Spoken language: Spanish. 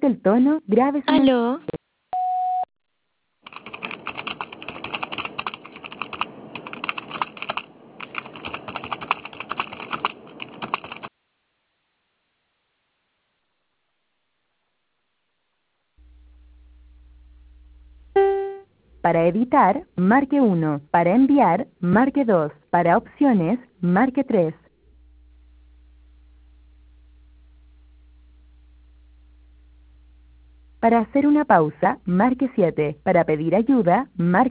ajuste el tono, grave su mensaje. Aló. Para editar, marque 1. Para enviar, marque 2. Para opciones, marque 3. Para hacer una pausa, marque 7. Para pedir ayuda, marque